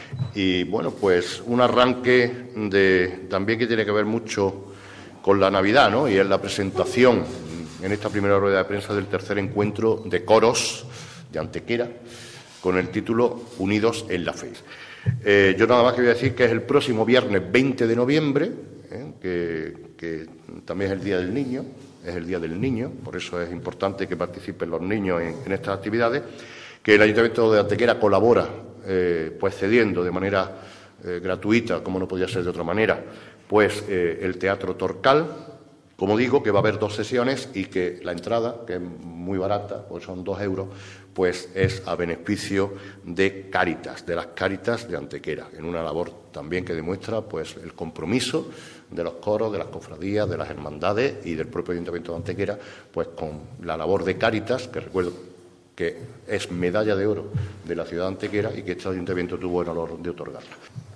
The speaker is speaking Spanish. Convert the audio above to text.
Y bueno, pues un arranque también que tiene que ver mucho con la Navidad, ¿no? Y es la presentación en esta primera rueda de prensa del tercer encuentro de coros de Antequera con el título Unidos en la Fe. Yo nada más que voy a decir que es el próximo viernes 20 de noviembre, que también es el Día del Niño, por eso es importante que participen los niños en estas actividades, que el Ayuntamiento de Antequera colabora pues cediendo de manera gratuita, como no podía ser de otra manera, pues el Teatro Torcal, como digo, que va a haber 2 sesiones y que la entrada, que es muy barata, pues son 2 euros, pues es a beneficio de Cáritas, de las Cáritas de Antequera, en una labor también que demuestra pues el compromiso de los coros, de las cofradías, de las hermandades y del propio Ayuntamiento de Antequera, pues con la labor de Cáritas, que recuerdo que es medalla de oro de la ciudad de Antequera y que este ayuntamiento tuvo el honor de otorgarla.